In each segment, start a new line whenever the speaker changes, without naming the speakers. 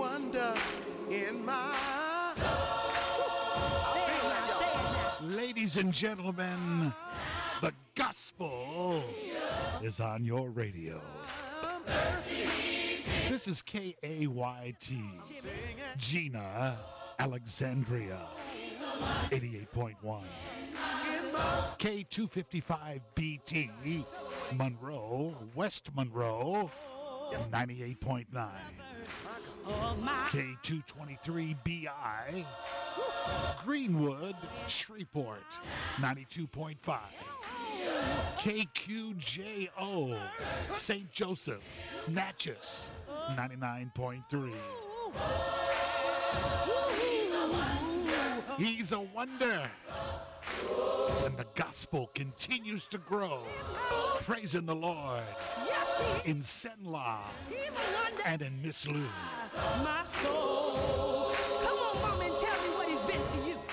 wonder in my
Ladies and gentlemen, the gospel is on your radio. This is KAYT, Gina, Alexandria, 88.1. K255BT, Monroe, West Monroe, 98.9. K223BI, Greenwood, Shreveport, 92.5. KQJO, St. Joseph, Natchez, 99.3. He's a wonder. And the gospel continues to grow. Praising the Lord in Senla and in Miss Lou.
My soul. Come on, mom, and tell me what he's been to you.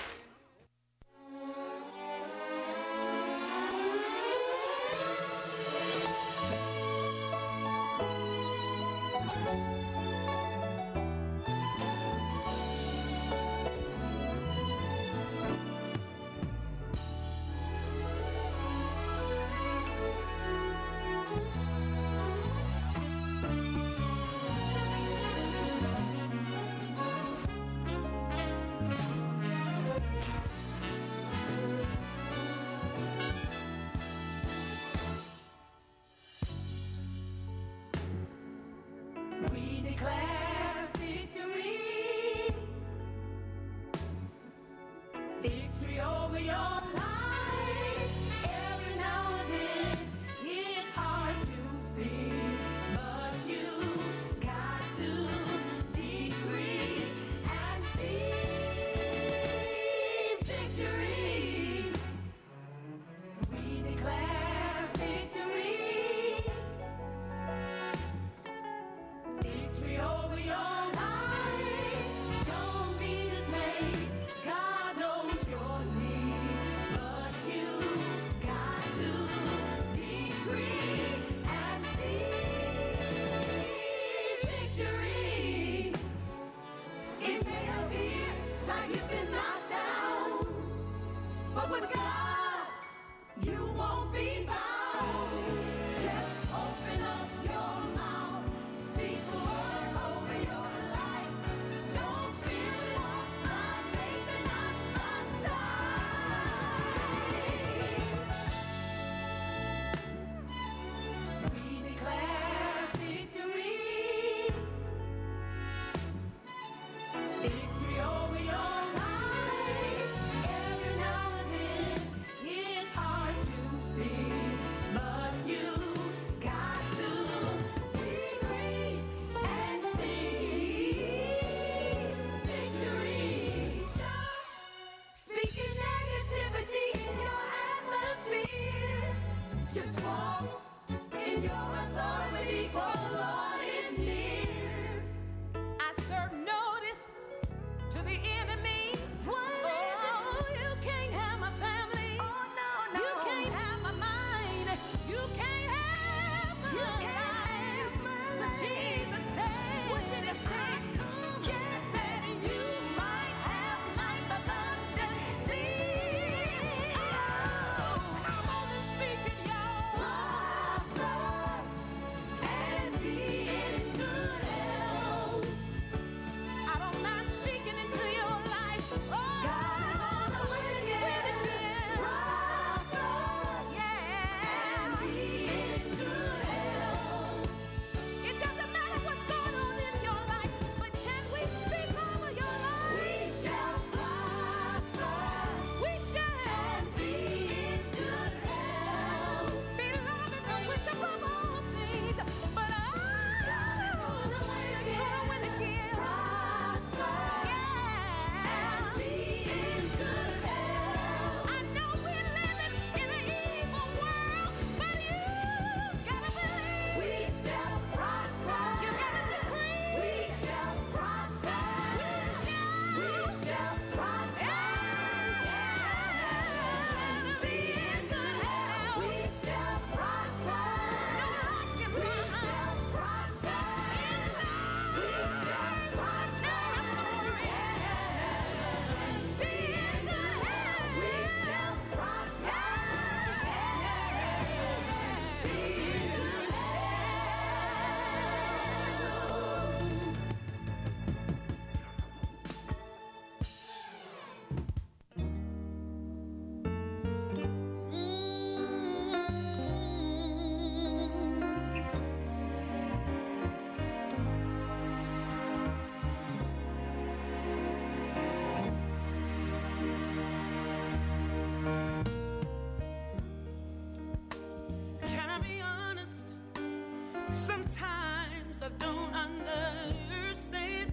Sometimes I don't understand.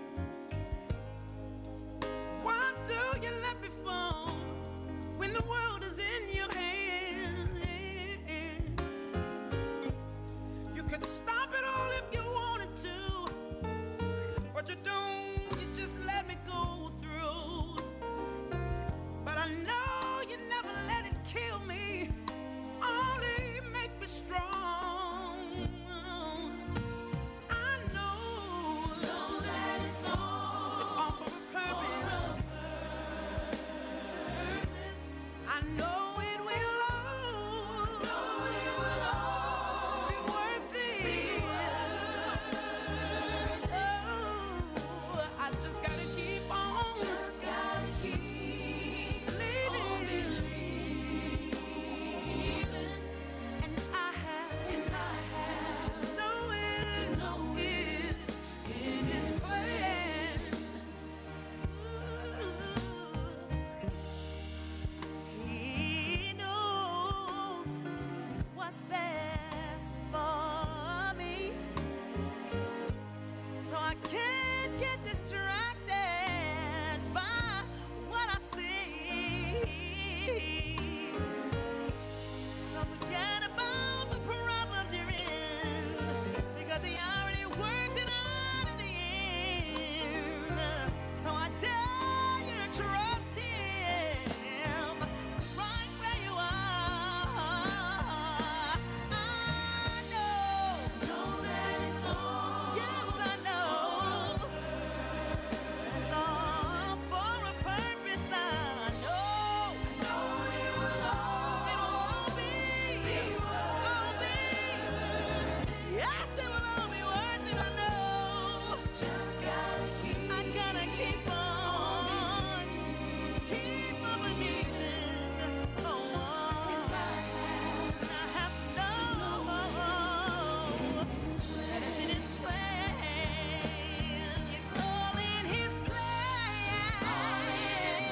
Why do you let me fall when the world is in your hand? You could stop it all if you wanted to, but you don't. You just let me go through. But I know you never let it kill me, only make me strong. I know that it's all for a purpose. I know it will all be worth it. Oh, I just gotta keep on. Believing. And I have to know it's in His plan. He knows what's best for me, so I can't get distracted by what I see. So forget about the problems you're in, because He already worked it out in the end. So I dare you to trust Him right where you are. I know that it's all. Yes, I know. It's all for a purpose. I know it will all be. Yes, it will all be worth it. I know. I gotta keep on believing. Oh, I have to know that it's in His plan. It's all in His plan. It's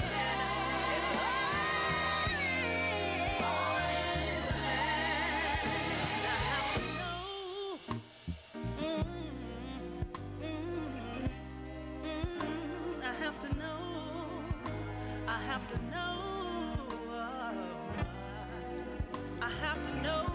all in His plan. I have to know. I have to know. I have to know.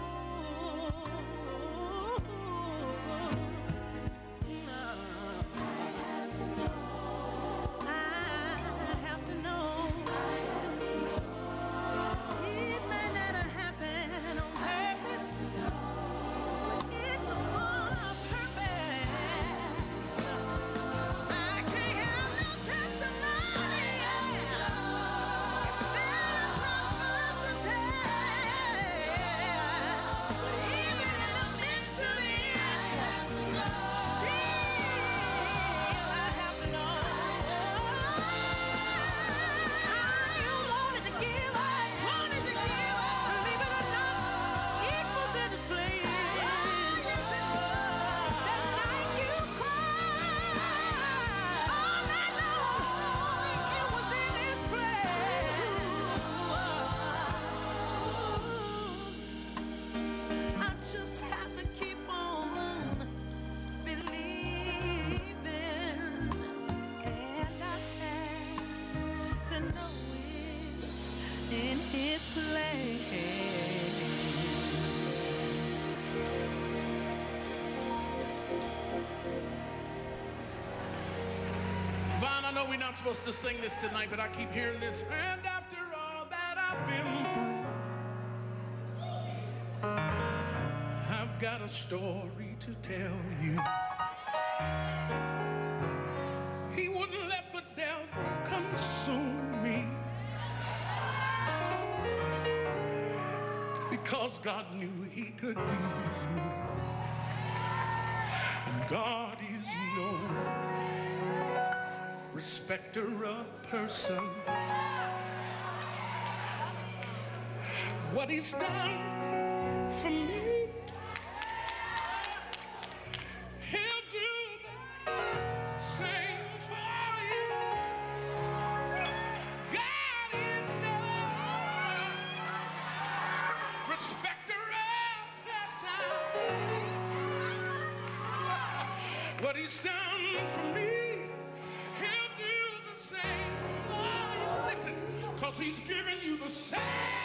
It may not happen on purpose. It was for a purpose. I can't have no testimony. There's no fuss to tell. But even in the midst of it, still I have to know. Time you wanted to give up, believe it or not, it was in His plan. That night you cried all night long, it was in His plan. I just have to keep on believing, and I have to know it's in His plan.
Vaughn, I know we're not supposed to sing this tonight, but I keep hearing this. And after all that I've been through, I've got a story to tell you. He wouldn't let the devil consume me, because God knew He could use me. And God is no respecter of person. What He's done for me, He'll do the same for you. God is no respecter of person. What he's done for me, he'll do the same for you. Listen, because he's given you the same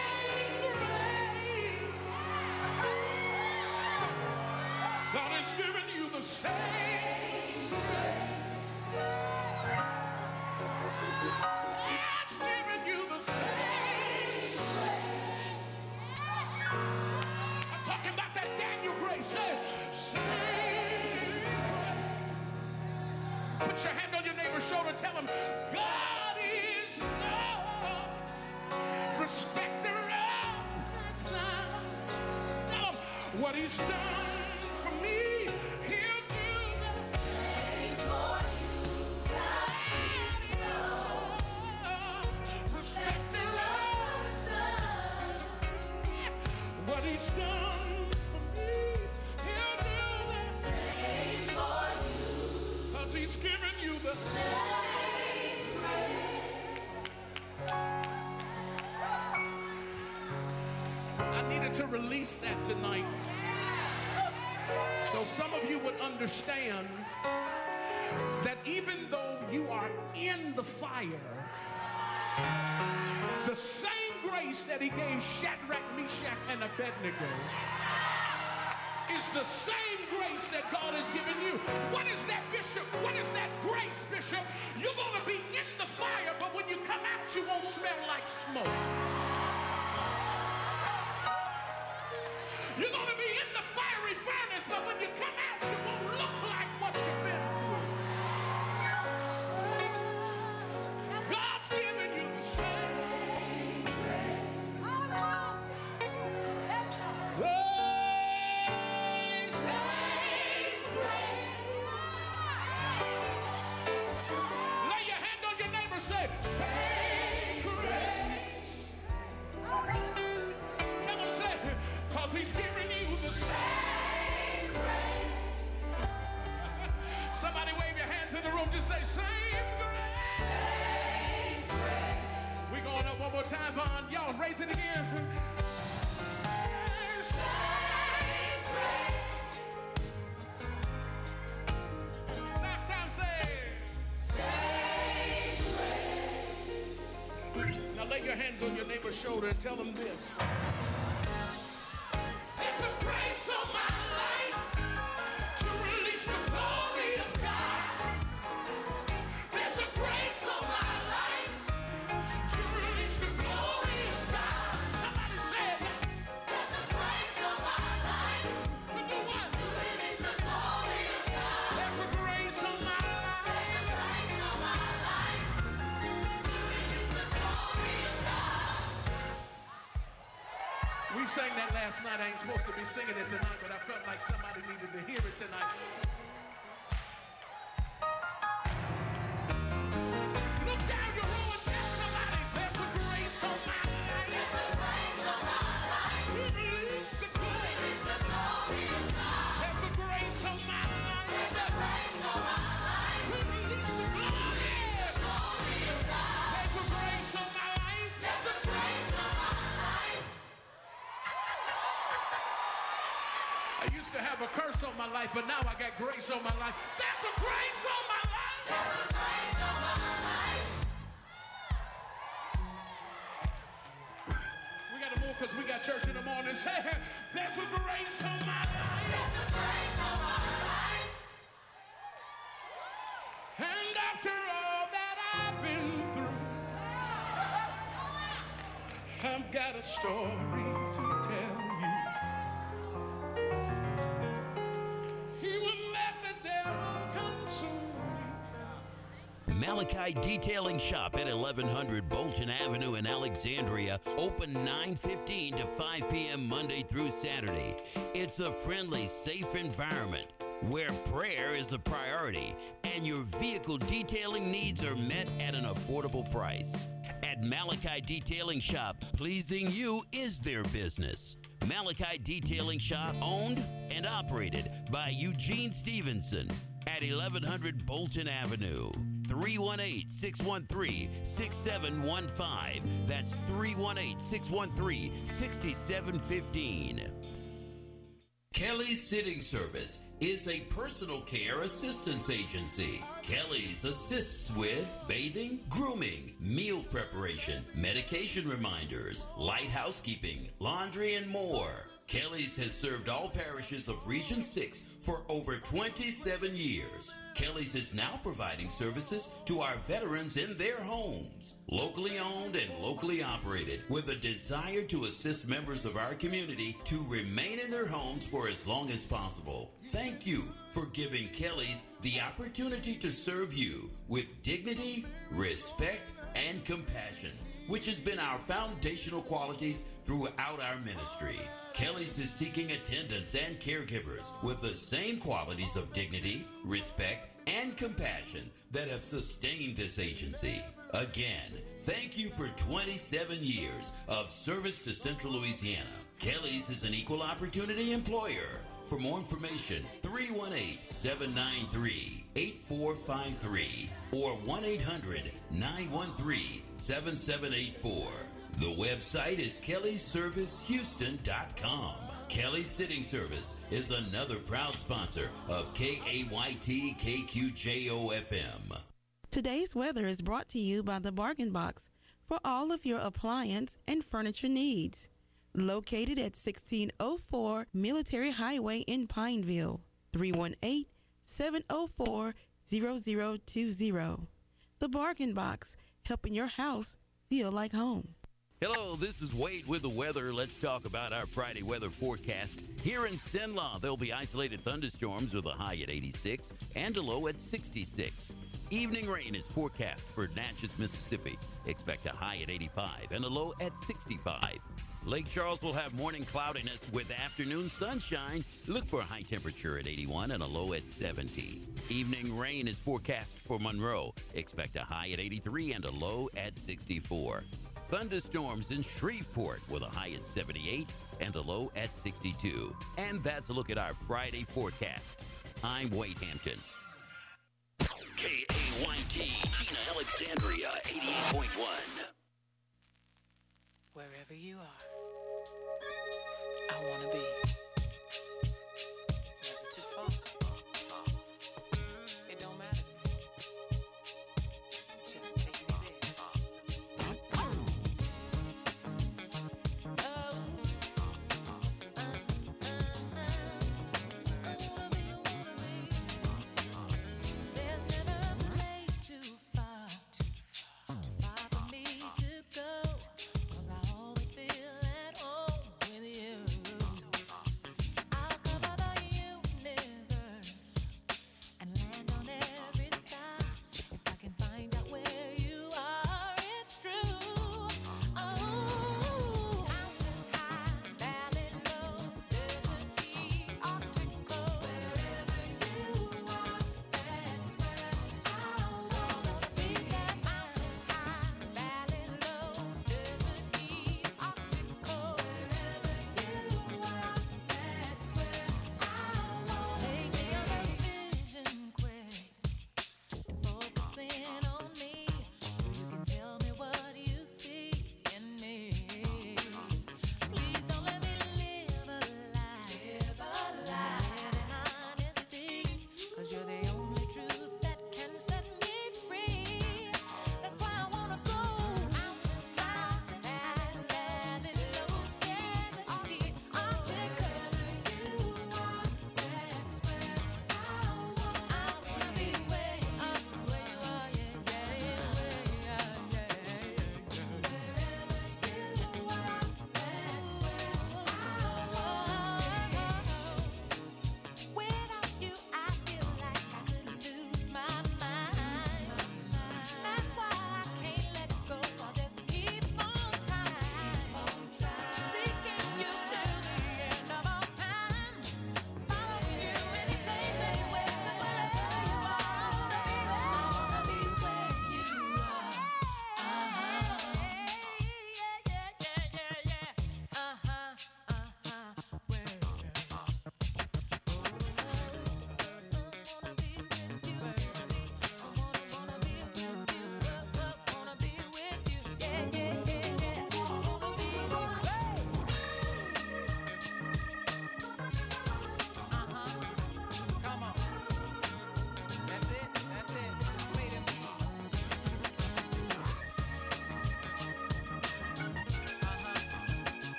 grace. God has given you the same grace. God's given you the same grace. I'm talking about that Daniel grace. Same grace. Put your hand on your neighbor's shoulder. Tell him, God is love. Respecter of person. Tell him what he's done for me, he'll do the same for you. God is love. Respecter of person. What he's done for me, he'll do the same for you. 'Cause he's given you the same grace. I needed to release that tonight, so some of you would understand that even though you are in the fire, the same grace that he gave Shadrach, Meshach, and Abednego is the same grace that God has given you. What is that, Bishop? What is that grace, Bishop? You're going to be in the fire, but when you come out, you won't smell like smoke. You're going to be in the fiery furnace, but when you come out, you won't look like what you've been through. God's given you the same grace. Same grace. Lay your hand on your neighbor, say, same grace. Tell him, say, 'cause he's giving you the same grace. Somebody wave your hand to the room, just say, same grace. Same grace. We're going up one more time, Vaughn. Y'all raise it again. Same grace. Last time, say, same grace. Now lay your hands on your neighbor's shoulder and tell them this. There's a grace on my life to release the glory of God. There's a grace on my life to release the glory of God. Somebody said, there's a grace on my life to do what? To release the glory of God. There's a grace on my life. There's a grace on my life to release the glory of God. We sang that last night. I ain't supposed to be singing it tonight, but I felt like somebody needed to hear it tonight. Look down your row and tell somebody, there's a grace on my life. There's a grace on my life to release the glory of God. There's a grace on my life. There's a grace on my life to release the glory of God. There's a grace on my life. There's a grace on my life. I used to have a curse on my life, but now I got grace on my life. There's a grace on my life. There's a grace on my life. We got to move because we got church in the morning. Say, there's a grace on my life. There's a grace on my life. And after all that I've been through, I've got a story to tell you. He would let the devil consume me.
Malachi Detailing Shop at 1100 Bolton Avenue in Alexandria, open 9:15 to 5 p.m. Monday through Saturday. It's a friendly, safe environment where prayer is a priority and your vehicle detailing needs are met at an affordable price. At Malachi Detailing Shop, pleasing you is their business. Malachi Detailing Shop, owned and operated by Eugene Stevenson at 1100 Bolton Avenue. 318-613-6715. That's 318-613-6715. Kelly's Sitting Service is a personal care assistance agency. Kelly's assists with bathing, grooming, meal preparation, medication reminders, light housekeeping, laundry, and more. Kelly's has served all parishes of Region 6 for over 27 years. Kelly's is now providing services to our veterans in their homes. Locally owned and locally operated, with a desire to assist members of our community to remain in their homes for as long as possible. Thank you for giving Kelly's the opportunity to serve you with dignity, respect, and compassion, which has been our foundational qualities throughout our ministry. Kelly's is seeking attendants and caregivers with the same qualities of dignity, respect, and compassion that have sustained this agency. Again, thank you for 27 years of service to Central Louisiana. Kelly's is an equal opportunity employer. For more information, 318-793-8453 or 1-800-913-7784. The website is kellysservicehouston.com. Kelly's Sitting Service is another proud sponsor of KAYT KQJO FM.
Today's weather is brought to you by the Bargain Box for all of your appliance and furniture needs. Located at 1604 Military Highway in Pineville, 318-704-0020. The Bargain Box, helping your house feel like home.
Hello, this is Wade with the weather. Let's talk about our Friday weather forecast. Here in Cenla, there'll be isolated thunderstorms with a high at 86 and a low at 66. Evening rain is forecast for Natchez, Mississippi. Expect a high at 85 and a low at 65. Lake Charles will have morning cloudiness with afternoon sunshine. Look for a high temperature at 81 and a low at 70. Evening rain is forecast for Monroe. Expect a high at 83 and a low at 64. Thunderstorms in Shreveport with a high at 78 and a low at 62. And that's a look at our Friday forecast. I'm Wade Hampton. KAYT, Gina Alexandria, 88.1.
Wherever you are, I want to be. It's never too far. It don't matter to me. Just take me there. There's never a place too far for me to go. 'Cause I always feel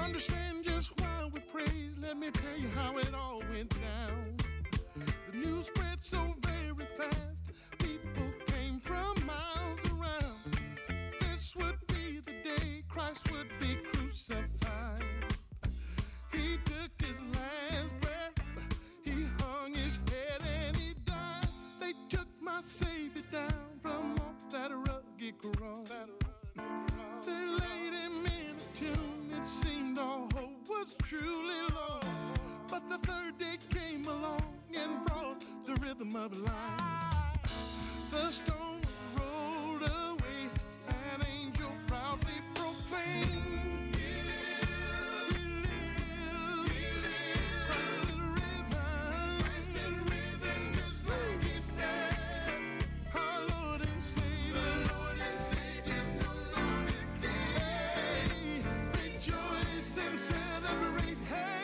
understand just why we praise, let me tell you how it all went down. The news spread so very fast, people came from miles around. This would be the day Christ would be crucified. He took his last breath, he hung his head and he died. They took my Savior down from off that rugged cross. They laid him in a tomb, it seemed all hope was truly lost. But the third day came along and brought the rhythm of life. The stone rolled away, an angel proudly proclaimed, He lives, He lives, He lives. Christ is risen, Christ is risen, just like He said. Our Lord and Savior, the Lord and Savior's no longer dead. Hey, rejoice and celebrate, hey.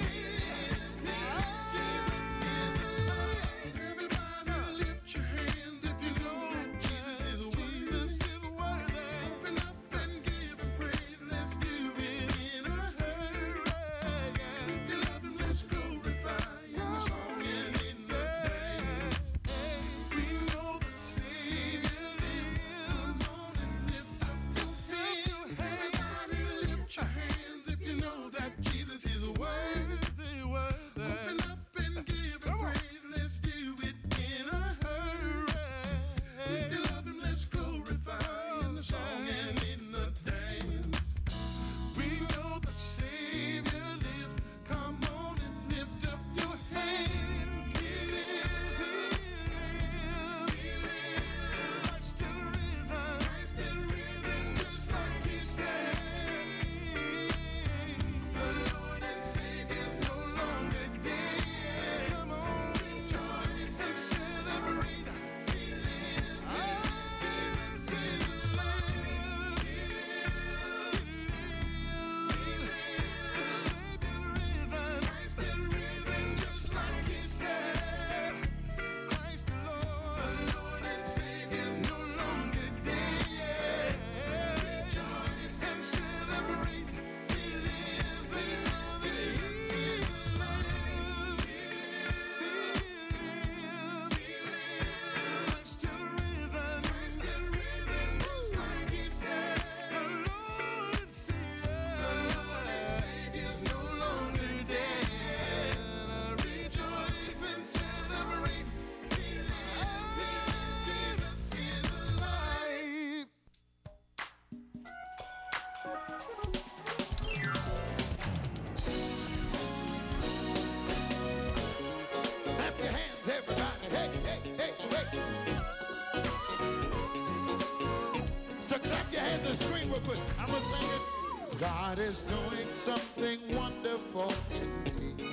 God is doing something wonderful in me.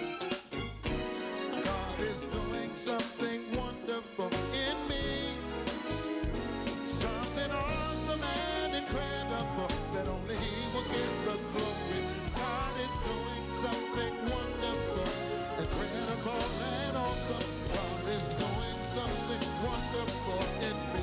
God is doing something wonderful in me. Something awesome and incredible that only He will get the glory. God is doing something wonderful, incredible and awesome. God is doing something wonderful in me.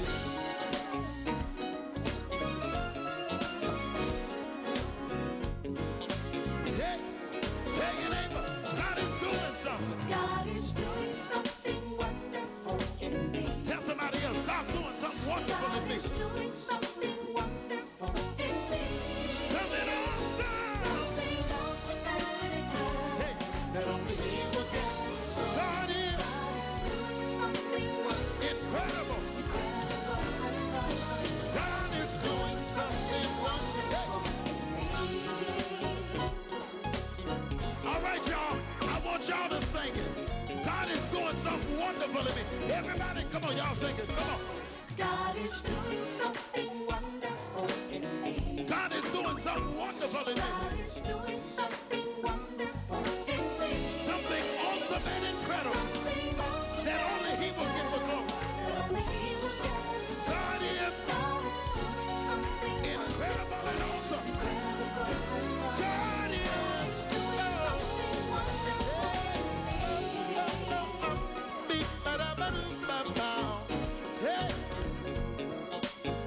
Y'all to sing it. God is doing something wonderful in me. Everybody, come on, y'all sing it. Come on.
God is doing something wonderful in me.
God is doing something wonderful in me.
God is doing something wonderful in me.
Something awesome and incredible.
Something awesome
that only He will give the glory.
That only He will get the glory.
God is
doing something
incredible and awesome.
incredible and awesome.
God is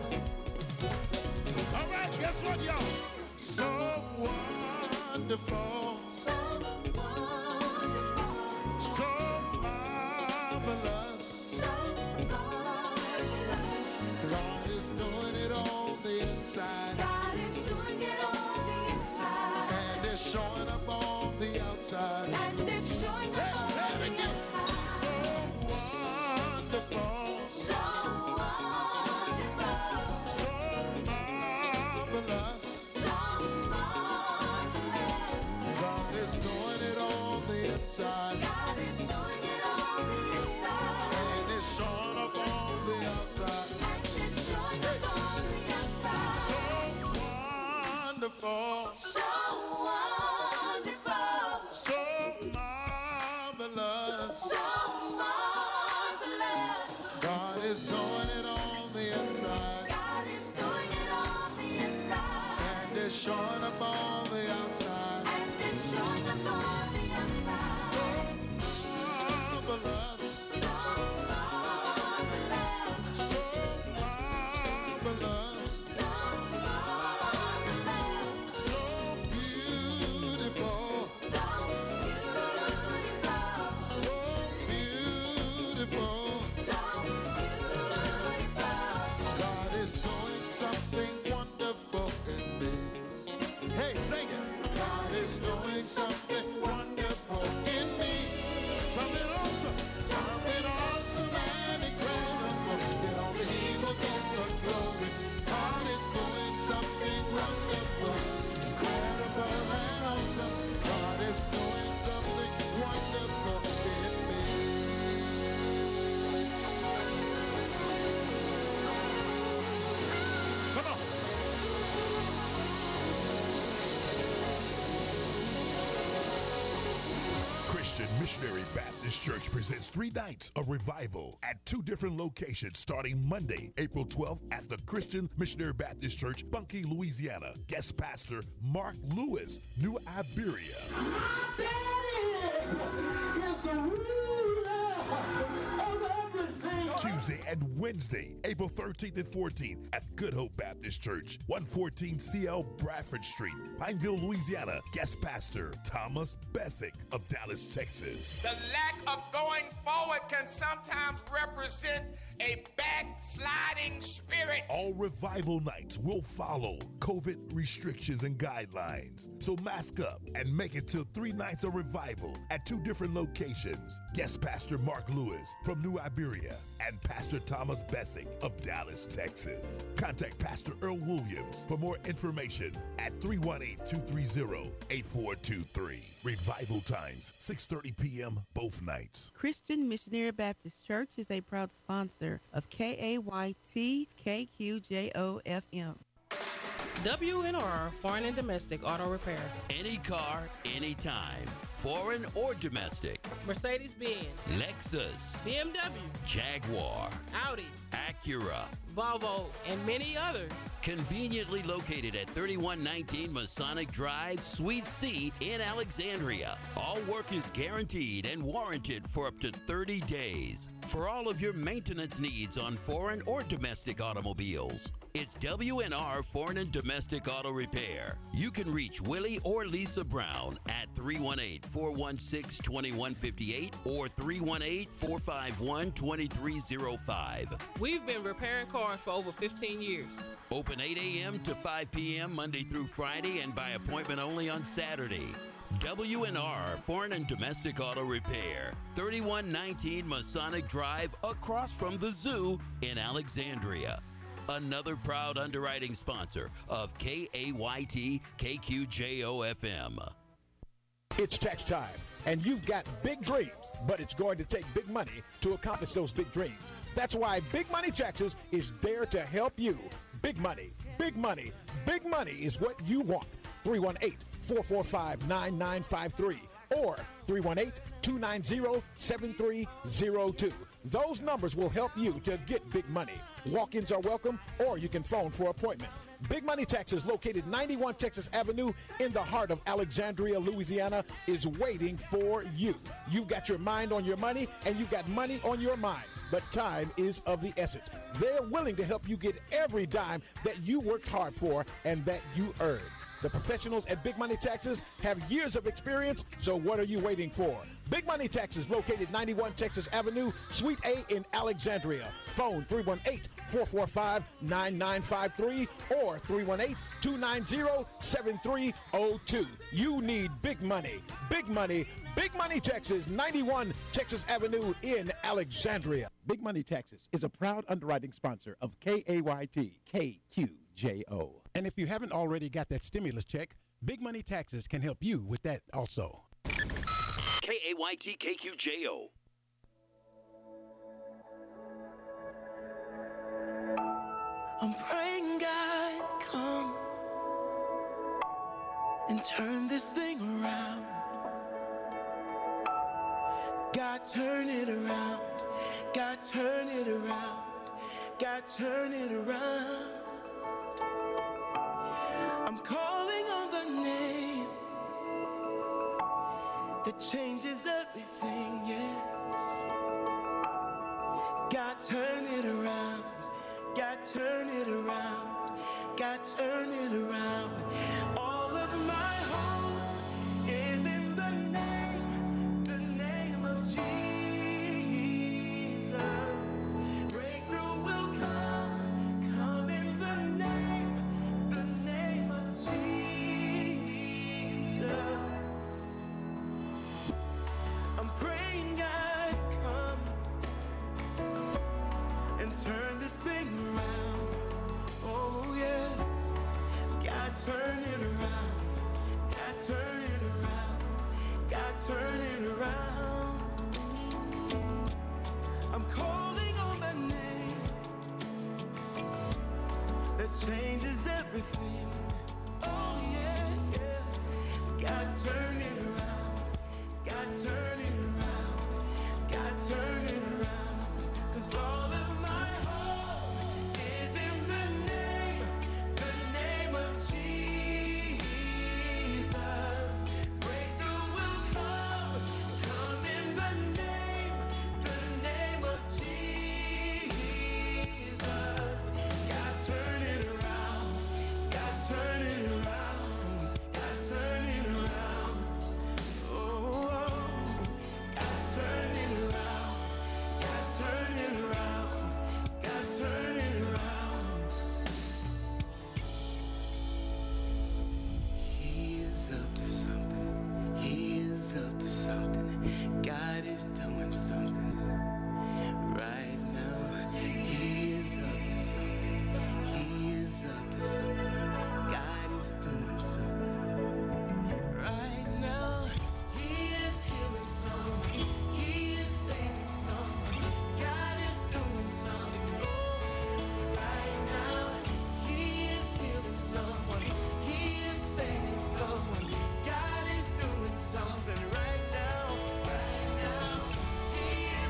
y'all. So wonderful. it's showing up on the outside.
And it's showing up on the outside.
So wonderful.
So wonderful.
So marvelous.
So marvelous.
God is doing it on the inside.
God is doing it on the inside.
And it's showing up on the outside.
And it's showing up on the outside.
So wonderful.
So wonderful.
So marvelous.
So marvelous.
God is doing it on the inside.
God is doing it on the inside.
And it's showing up on the outside.
And it's showing up on the outside.
So marvelous.
So marvelous.
So marvelous.
So marvelous.
So beautiful.
So beautiful.
So beautiful.
So beautiful.
God is doing something wonderful in me. Hey, sing it. God is doing something wonderful in me. Something awesome and incredible that only He will get the glory. God is doing something wonderful, incredible and awesome. God is doing something wonderful in me.
Come on. Christian Missionary Baptist Church presents 3 nights of revival at 2 different locations starting Monday, April 12th at the Christian Missionary Baptist Church, Bunkie, Louisiana. Guest pastor Mark Lewis, New Iberia. Tuesday and Wednesday, April 13th and 14th at Good Hope Baptist Church, 114 CL Bradford Street, Pineville, Louisiana. Guest pastor Thomas Bessick of Dallas, Texas.
The lack of going forward can sometimes represent a backsliding spirit.
All revival nights will follow COVID restrictions and guidelines. So mask up and make it to 3 nights of revival at 2 different locations. Guest pastor Mark Lewis from New Iberia and Pastor Thomas Bessick of Dallas, Texas. Contact Pastor Earl Williams for more information at 318-230-8423. Revival times, 6:30 p.m. both nights.
Christian Missionary Baptist Church is a proud sponsor of KAYT KQJO-FM.
WNR Foreign and Domestic Auto Repair.
Any car, anytime. Foreign or domestic.
Mercedes-Benz,
Lexus,
BMW,
Jaguar,
Audi,
Acura,
Volvo, and many others.
Conveniently located at 3119 Masonic Drive, Suite C in Alexandria. All work is guaranteed and warranted for up to 30 days. For all of your maintenance needs on foreign or domestic automobiles, it's WNR Foreign and Domestic Auto Repair. You can reach Willie or Lisa Brown at 318-416-2158 or 318-451-2305.
We've been repairing cars for over 15 years.
Open 8 a.m. to 5 p.m. Monday through Friday and by appointment only on Saturday. WNR Foreign and Domestic Auto Repair, 3119 Masonic Drive across from the zoo in Alexandria. Another proud underwriting sponsor of KAYT KQJO-FM.
It's tax time, and you've got big dreams, but it's going to take big money to accomplish those big dreams. That's why Big Money Taxes is there to help you. Big money, big money, big money is what you want. 318-445-9953 or 318-290-7302. Those numbers will help you to get big money. Walk-ins are welcome, or you can phone for appointment. Big Money Taxes, located 91 Texas Avenue in the heart of Alexandria, Louisiana, is waiting for you. You've got your mind on your money, and you've got money on your mind, but time is of the essence. They're willing to help you get every dime that you worked hard for and that you earned. The professionals at Big Money Taxes have years of experience, so what are you waiting for? Big Money Taxes, located 91 Texas Avenue, Suite A in Alexandria. Phone 318-445-9953 or 318-290-7302. You need big money. Big money. Big Money Taxes, 91 Texas Avenue in Alexandria.
Big Money Taxes is a proud underwriting sponsor of KAYT KQJO.
And if you haven't already got that stimulus check, Big Money Taxes can help you with that also.
KAYT KQJO.
I'm praying God come and turn this thing around. God turn it around. God turn it around. God turn it around. I'm calling on the name that changes everything, yes. God turn it around. God turn it around. God turn it around. All of my hope is in the name of Jesus. Breakthrough will come in the name of Jesus. I'm praying God come and turn this thing around. Oh yes, God turn it around. God turn it around. God turn it around. I'm calling on the name that changes everything. Oh yeah, yeah. God turn it around. God turn it around. God turn it around. 'Cause all of my hope is in the name of Jesus. Breakthrough will come in the name of Jesus. God turn it around. God turn it around. God turn it around. Oh, God turn it around. God turn it around. God turn it around. He is up to something. He is up to something. God is doing something right now. He is up to something. He is up to something. God is doing something right now. He is healing someone. He is saving someone. God is doing something right now. He is healing someone. He is saving someone. God is doing something right now. Right now. He is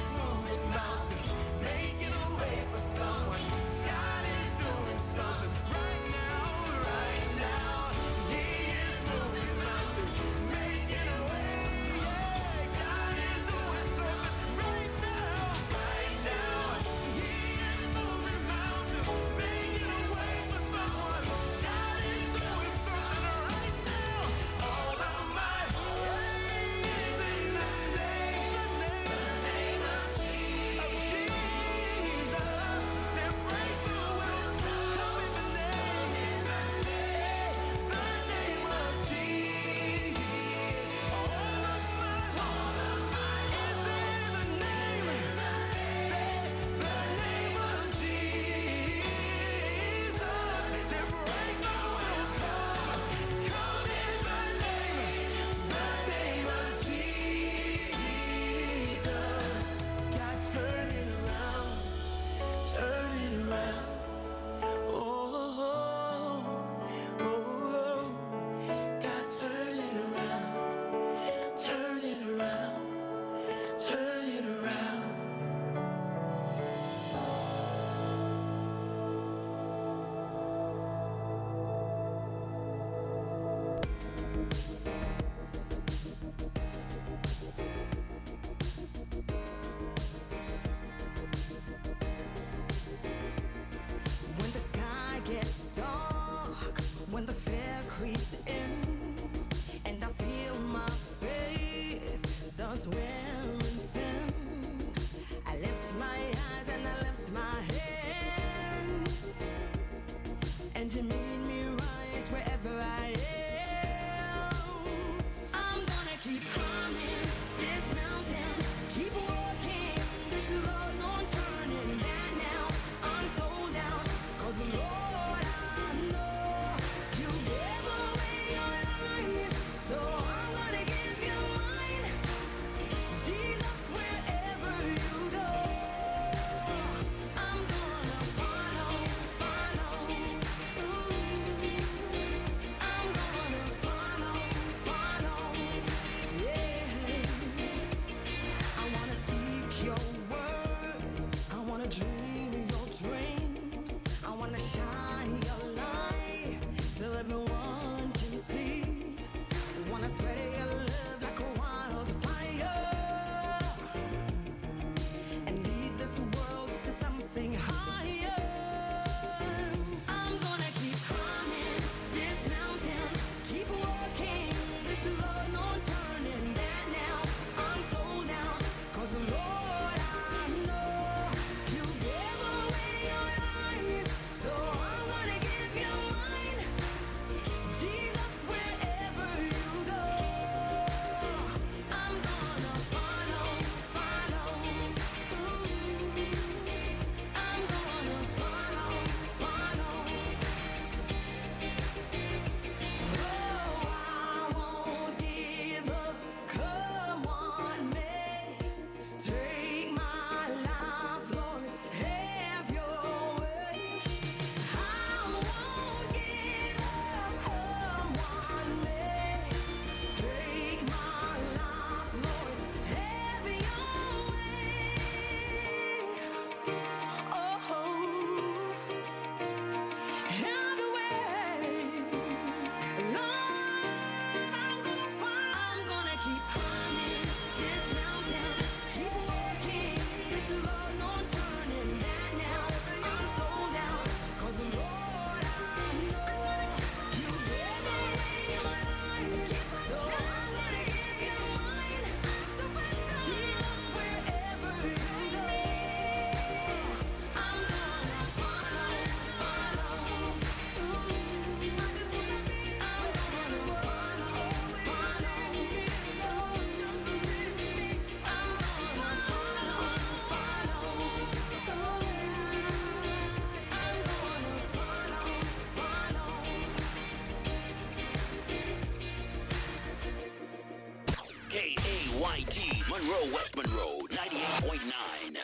wanna spread your love like a wildfire and lead this world to something higher. I'm gonna keep climbing this mountain, keep walking this road, no turning back now. I'm sold out, 'cause Lord, I know you gave away your life, so I'm gonna give you mine. Jesus, wherever you go, I'm gonna follow, follow. Ooh, I'm gonna follow, follow. Oh, I won't give up. Come on, May. Take my life, Lord. Have your way. I won't give up. Come on, May. Take my life, Lord. Have your way. Oh, have your way. Lord, I'm gonna keep climbing this mountain, keep walking this road, no turning back now. I'm sold out, 'cause Lord, I know you gave away your life, so I'm gonna give you mine. Jesus, wherever you go, I'm gonna follow, follow. Ooh, I just wanna be, I'm gonna follow, follow. Oh, just leave me. I'm gonna follow, follow. Oh, I'm gonna follow, follow.
KAYT, Monroe, West Monroe, 98.9.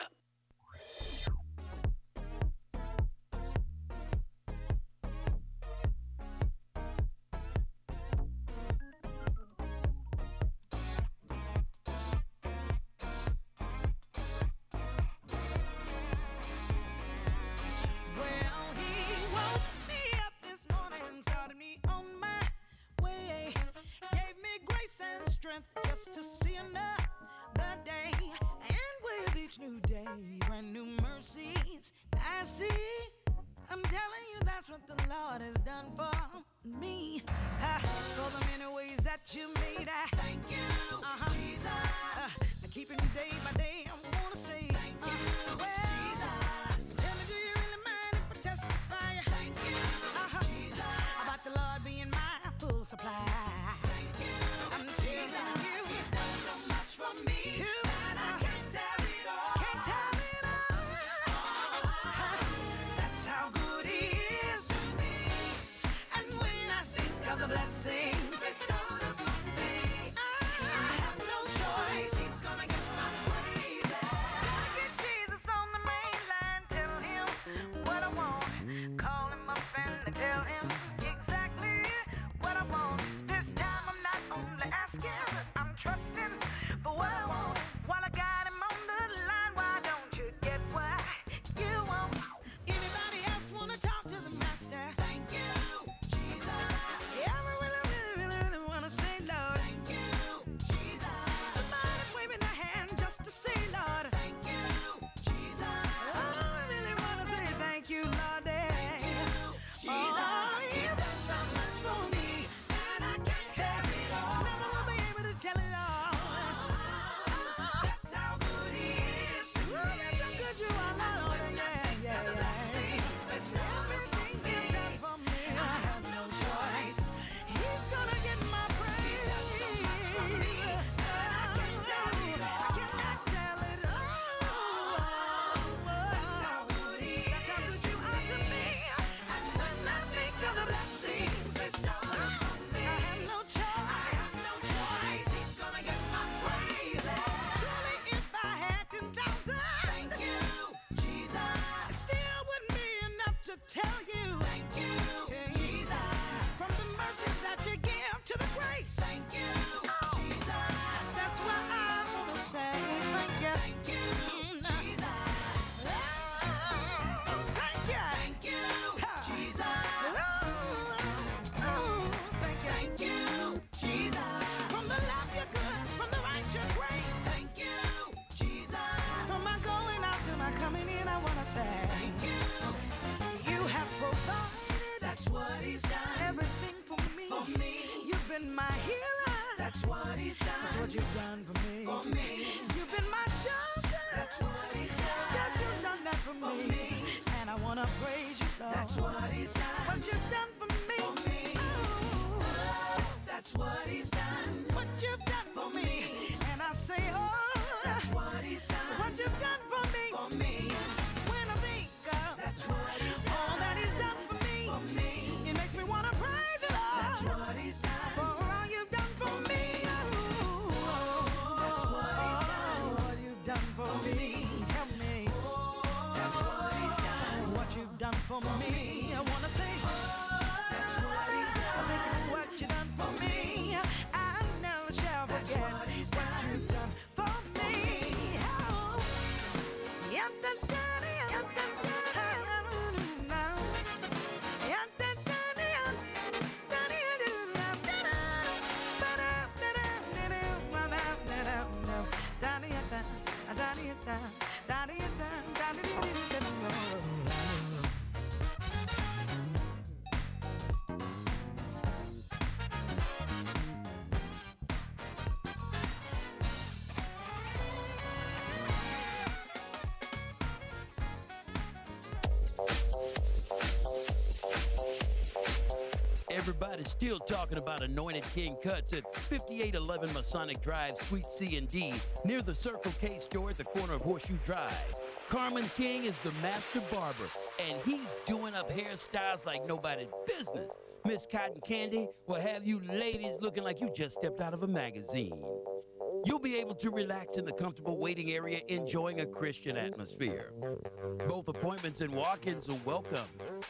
Well, he woke me up this morning, started me on my way, gave me grace and strength just to see another day. And with each new day, brand new mercies I see. I'm telling you, that's what the Lord has done for me. For the many ways that you made, I thank you, Jesus. Keeping you day by day, I'm gonna say thank you, Jesus. Tell me, do you really mind if I testify? Thank you, Jesus. About the Lord being my full supply. Thank you, I'm telling you, He's done so much for me that I can't tell it all. Can't tell it all. That's how good He is to me. And when I think of the blessings bestowed upon me, I have no choice. He's gonna get my praises. I get Jesus on the main line, tell Him what I want. Call Him up and tell Him exactly what I want. This time I'm not only asking, but I'm trusting for what I want. While I got Him on the line, why don't you get what you want? Anybody else wanna talk to the Master? Thank you, Jesus. Yeah, I really wanna say, Lord, thank you, Jesus. Somebody waving their hand just to say, Lord, thank you, Jesus. Oh, I really wanna say thank you, Lord. Thank you, Jesus. He's done so much for me that I can't tell it all. Never will be able to tell it all. That's how good He is to me. That's how good you are, Lord. Yeah. Everything He's done for me, I have no choice. He's gonna get my praise. He's done so much for me that I can't tell it all. I cannot tell it all. That's how good He is. That's how good you are to me. And when I think of the blessings bestowed upon me, I have no choice. He's gonna get my praise. Truly, if I had 10,000, thank you, Jesus, it still wouldn't be enough to tell you. Thank you, Jesus. From the mercies that you give to the grace. Thank you, Jesus. That's why I wanna say thank you. Thank you, Jesus. Thank you. Thank you, Jesus. Thank you. Thank you, Jesus. For me. You've been my healer. That's what he's done. That's what you've done for me. For me. You've been my shelter. That's what he's done. Yes, you've done that for me. And I wanna praise you, Lord. That's what he's done. What you've done for me. For me. Oh, that's what he's done. What you've done for me. And I say, oh, that's what he's done. What you've done for me. For me. When I think of that's what he's done. All that he's done for me. For me. It makes me wanna praise you, Lord. That's what he's done. For all you've done for me. Oh, that's what he's done. What you've done for me. Help me. That's what he's done. What you've done for me. I wanna say, that's what he's done. Thank you for what you've done for me. I never shall forget what you've done for me. Oh, yeah,
Everybody's still talking about Anointed King Cuts at 5811 Masonic Drive, Suite C and D, near the Circle K store at the corner of Horseshoe Drive. Carmen King is the master barber, and he's doing up hairstyles like nobody's business. Miss Cotton Candy will have you ladies looking like you just stepped out of a magazine. You'll be able to relax in the comfortable waiting area, enjoying a Christian atmosphere. Both appointments and walk-ins are welcome.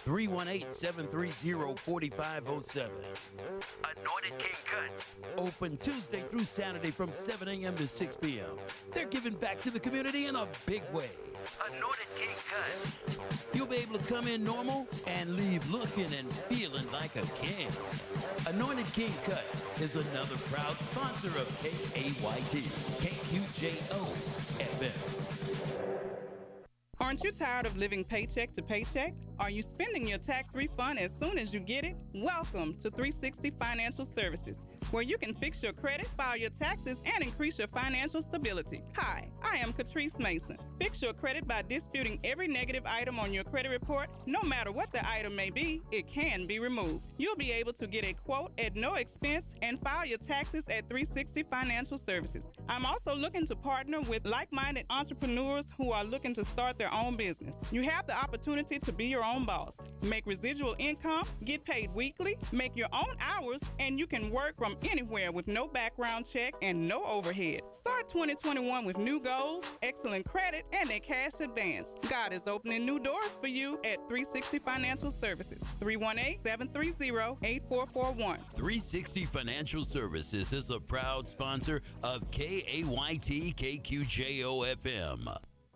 318-730-4507. Anointed King Cuts. Open Tuesday through Saturday from 7 a.m. to 6 p.m. They're giving back to the community in a big way. Anointed King Cuts. You'll be able to come in normal and leave looking and feeling like a king. Anointed King Cuts is another proud sponsor of KAYT, KQJO FM.
Aren't you tired of living paycheck to paycheck? Are you spending your tax refund as soon as you get it? Welcome to 360 Financial Services, where you can fix your credit, file your taxes, and increase your financial stability. Hi, I am Catrice Mason. Fix your credit by disputing every negative item on your credit report. No matter what the item may be, it can be removed. You'll be able to get a quote at no expense and file your taxes at 360 Financial Services. I'm also looking to partner with like-minded entrepreneurs who are looking to start their own business. You have the opportunity to be your own boss, make residual income, get paid weekly, make your own hours, and you can work from anywhere with no background check and no overhead. Start 2021 with new goals, excellent credit, and a cash advance. God is opening new doors for you at 360 Financial Services. 318-730-8441.
360 Financial Services is a proud sponsor of KAYT KQJO FM.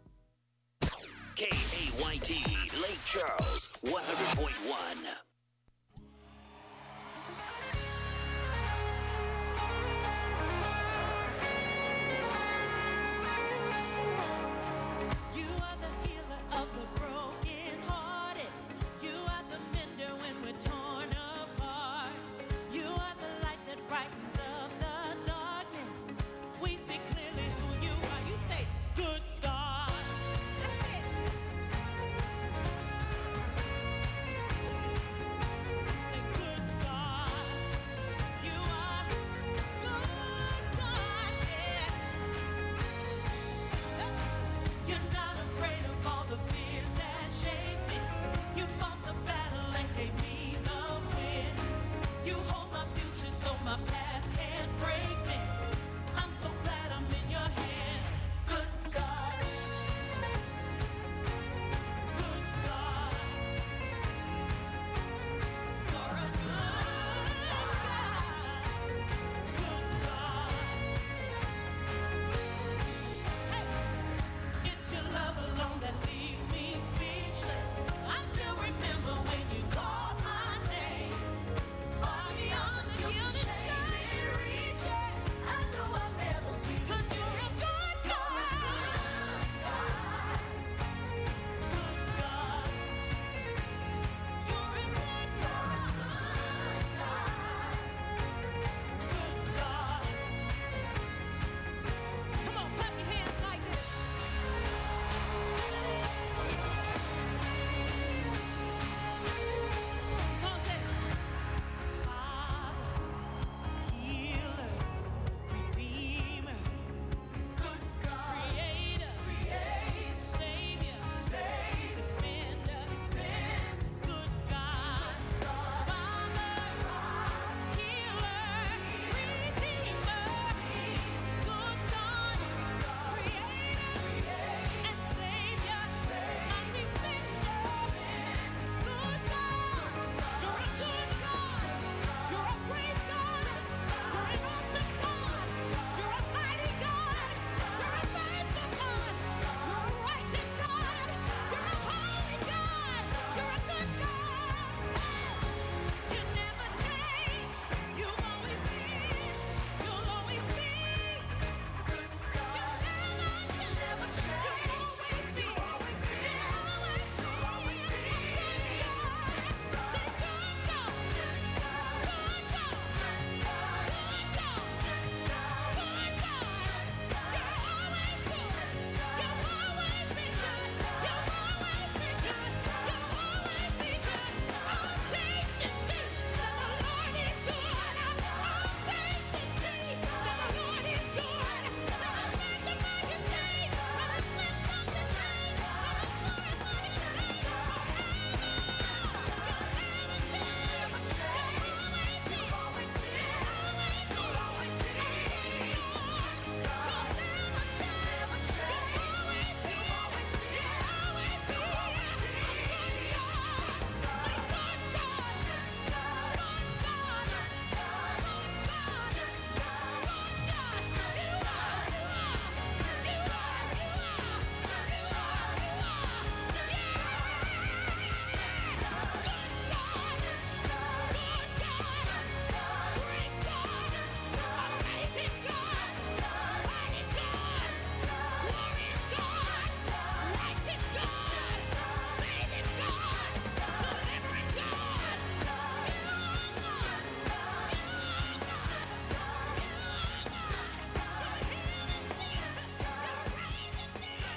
KAYT Lake Charles 100.1.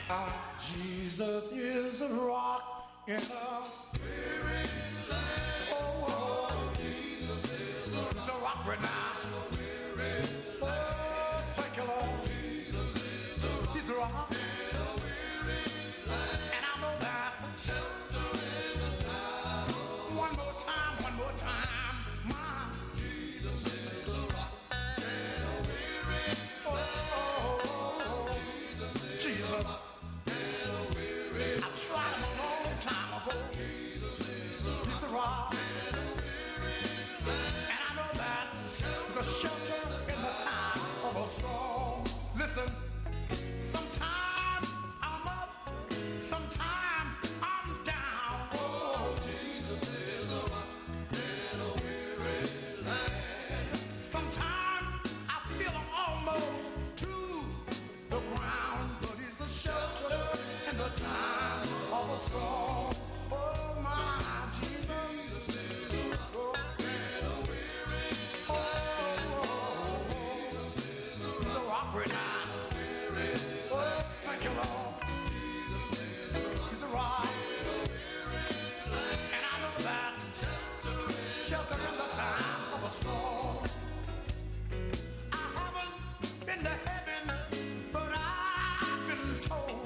Jesus is a rock in a weary land. Oh, oh, Jesus is a rock right now. Oh, thank you, Lord. Jesus is a rock. He's a rock. In a weary land. And I know that. Shelter in the time. One more time. My Jesus is a rock. In a weary land. Oh, Jesus. I tried him a long time ago. He's a rock. And I know that he's a shelter in the time of a storm. Listen, sometime I'm up, sometime I'm down. Oh, Jesus is a rock in a weary land. Sometime I feel almost to the ground, but he's a shelter in the time of a storm. Oh, my Jesus is a rock in a weary land. He's a rock right now. Oh, thank you, Lord. He's a rock. And I know that shelter in the time of a storm. I haven't been to heaven, but I've been told.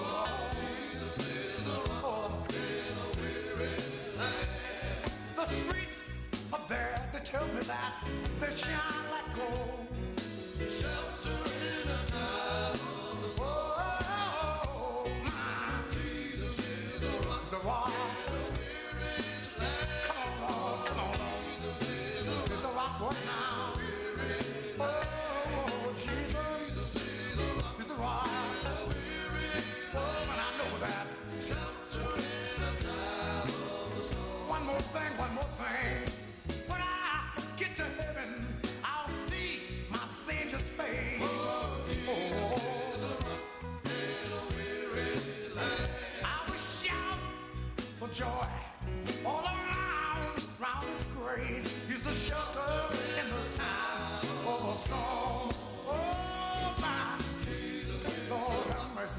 The streets up there, they tell me that they shine like gold. Shelter in a time of the storm. Oh, my Jesus is a rock. He's a rock. Come on, Lord. He's a rock right now. Oh, Jesus. He's a rock. Oh, and I know that. One more thing. When I get to heaven, I'll see my Savior's face. Oh, I will shout for joy all around His grace. He's a shelter in the time of a storm. Oh, my Jesus, Lord have mercy.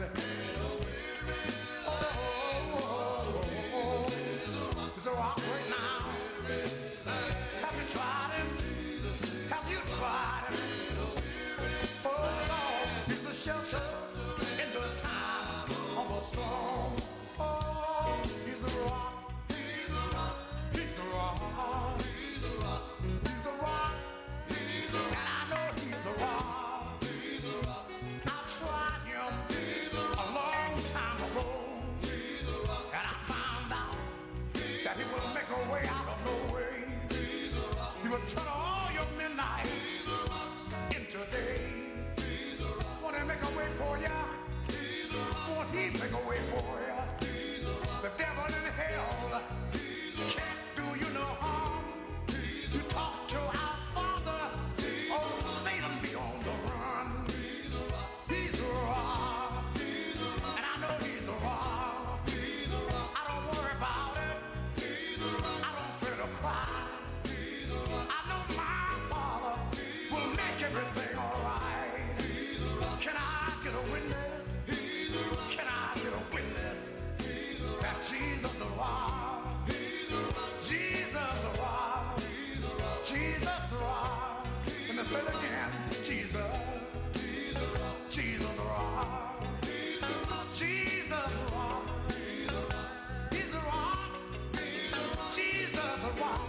He's a rock right now. Have you tried him? Have you tried him? Oh, Lord, he's a shelter in the time of a storm. Oh, he's a rock. He's a rock. He's a rock. He's a rock. He's a rock. He's a rock. And I know he's a rock. He's a rock. I tried him a long time ago. He's a rock. And I found out that he will make a way out of no way. He will turn all your midnight into day. Won't he make a way for you? Won't he make a way for you? The devil in hell can't do you no harm. You talk to our Father, oh, Satan be on the run. He's a rock, and I know he's a rock. I don't worry about it. I don't fear to cry. I know my Father will make everything all right. Can I get a witness? Can I get a witness that Jesus is a rock? Jesus is a rock. Jesus is a rock. Let me say it again. Jesus. Jesus is a rock. Jesus is a rock. He's a rock. Jesus is a rock.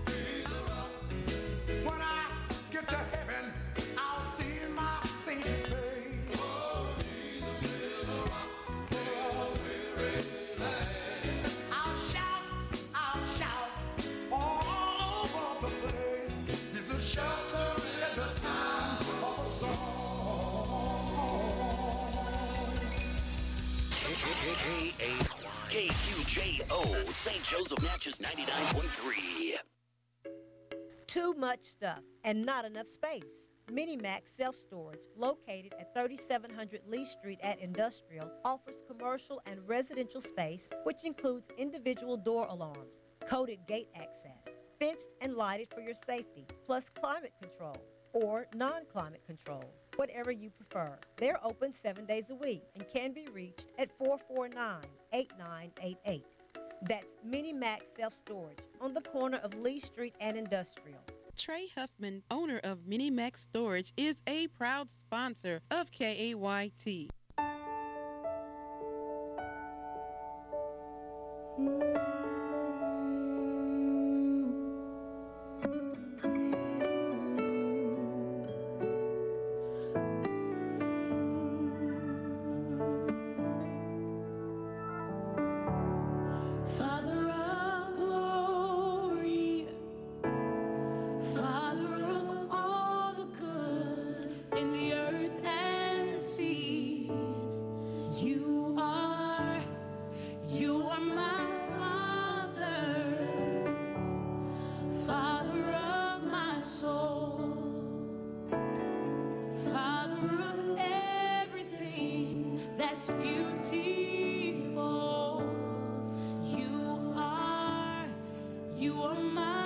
When I get to heaven, I'll see my Savior's face. Oh, Jesus is a rock. I'll shout all over the place. He's a shelter in the time of a storm.
KQJO, St. Joseph Natchez 99.3.
Too much stuff and not enough space. Minimax Self-Storage, located at 3700 Lee Street at Industrial, offers commercial and residential space, which includes individual door alarms, coded gate access, fenced and lighted for your safety, plus climate control. or non-climate control, whatever you prefer. They're open 7 days a week and can be reached at 449-8988. That's Mini Mac Self-Storage on the corner of Lee Street and Industrial.
Trey Huffman, owner of Mini Mac Storage, is a proud sponsor of KAYT.
Father of glory, Father of all the good in the earth and sea, you are my Father, Father of my soul, Father of everything that's beautiful. You are my